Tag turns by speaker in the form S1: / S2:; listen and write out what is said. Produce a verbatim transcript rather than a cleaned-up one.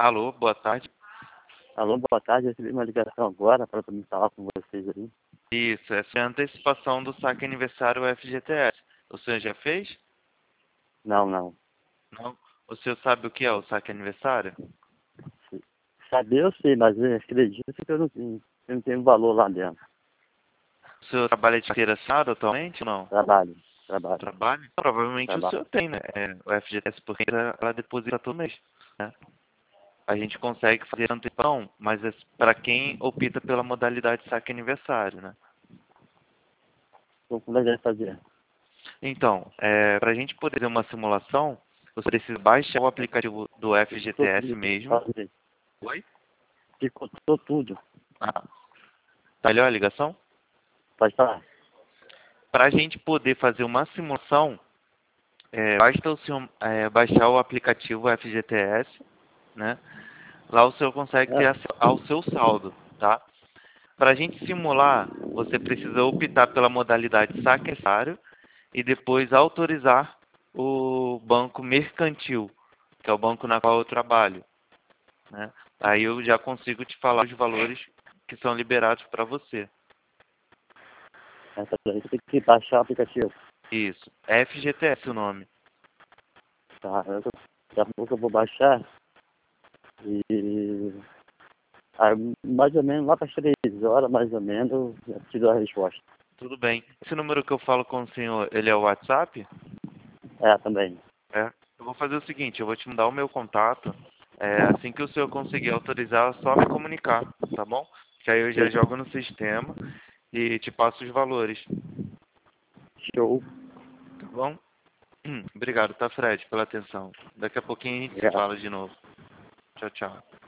S1: Alô, boa tarde.
S2: Alô, boa tarde. Eu recebi uma ligação agora para me falar com vocês aí.
S1: Isso, essa é a antecipação do saque aniversário F G T S. O senhor já fez?
S2: Não, não.
S1: Não? O senhor sabe o que é o saque aniversário?
S2: Saber eu sei, mas eu acredito que eu não tenho, eu não tenho valor lá dentro.
S1: O senhor trabalha de carteira assinada atualmente ou não?
S2: Trabalho, trabalho,
S1: Trabalha? Provavelmente o
S2: trabalho.
S1: senhor tem, né? É, o F G T S porque ela ela deposita todo mês, né? A gente consegue fazer antecipação, mas é para quem opta pela modalidade saque aniversário, né?
S2: Então, como é que vai fazer?
S1: Então, é, para a gente poder fazer uma simulação, você precisa baixar o aplicativo do
S2: Ficou
S1: F G T S
S2: tudo.
S1: mesmo.
S2: Fazer.
S1: Oi?
S2: Ficou tudo.
S1: Ah, tá melhor a ligação?
S2: Pode falar.
S1: Para a gente poder fazer uma simulação, é, basta o senhor é, baixar o aplicativo F G T S, né? Lá o senhor consegue ter
S2: É,
S1: acesso ao seu saldo, tá? Para a gente simular, você precisa optar pela modalidade saque aniversário e depois autorizar o banco mercantil, que é o banco na qual eu trabalho, né? Aí eu já consigo te falar os valores que são liberados para você.
S2: essa daí você tem que baixar o aplicativo.
S1: Isso, é F G T S o nome.
S2: Tá? Eu, daqui a pouco eu vou baixar e aí, mais ou menos lá para as três horas, mais ou menos, eu já te dou a resposta.
S1: Tudo bem. Esse número que eu falo com o senhor, ele é o WhatsApp?
S2: É, também.
S1: É. Eu vou fazer o seguinte, eu vou te mandar o meu contato. É, assim que o senhor conseguir autorizar, é só me comunicar, tá bom? Que aí eu já
S2: Sim.
S1: jogo no sistema e te passo os valores,
S2: Show.
S1: tá bom? Obrigado, tá, Fred, pela atenção. Daqui a pouquinho a gente se
S2: Obrigado.
S1: fala de novo. Tchau, tchau.